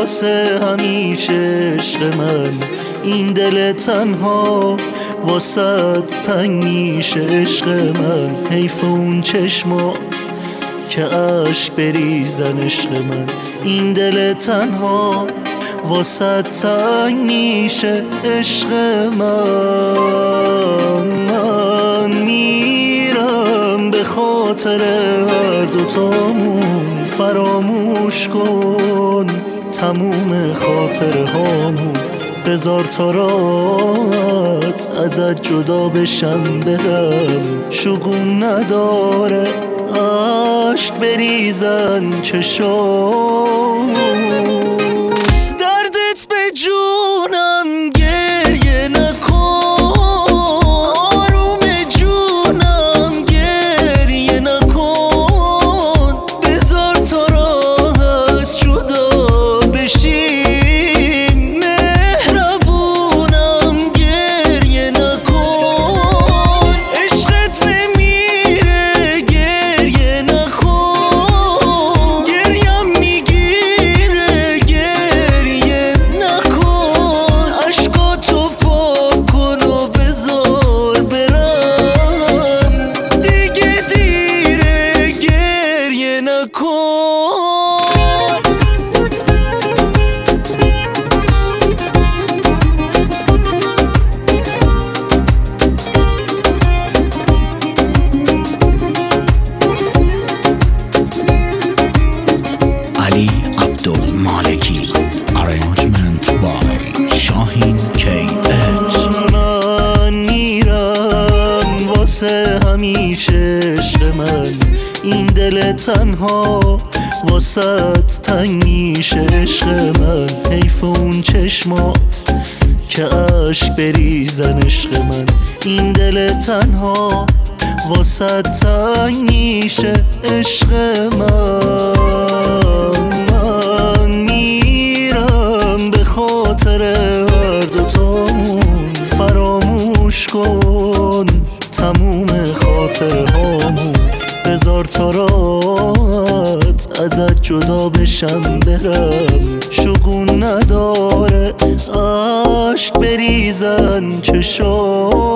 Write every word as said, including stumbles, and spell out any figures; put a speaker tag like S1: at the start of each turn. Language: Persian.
S1: واسه همیشه عشق من، این دل تنها واسط تنگ میشه عشق من. حیف اون چشمات که عشق بریزن عشق من، این دل تنها واسط تنگ میشه عشق من. من میرم به خاطر هر دوتامون، فراموش کن تموم خاطر هامون. بذار تا راحت ازت جدا بشم برم، شگون نداره عشق بریزن چشام. دردت به جونم گریه نکن، آروم جونم گریه نکن. بذار تا راحت جدا بشیم، مهربونم گریه نکن. عشقت بمیره گریه نکن، گریم میگیره گریه نکن. عشقاتو پاک کن و بذار برم، دیگه دیره گریه نکن.
S2: Ali Abdul Maliki, arrangement by Shahin کی ایکس.
S1: من میرم واسه همیشه عشق من، این دل تنها واسط تنگ میشه عشق من. حیف اون چشمات که عشق بریزن عشق من، این دل تنها واسط تنگ میشه عشق من. من میرم به خاطر هر دوتامون، فراموش کن تموم خاطر هامون. بذار تا راحت ازت جدا بشم برم، شگون نداره عشق بریزن چشام.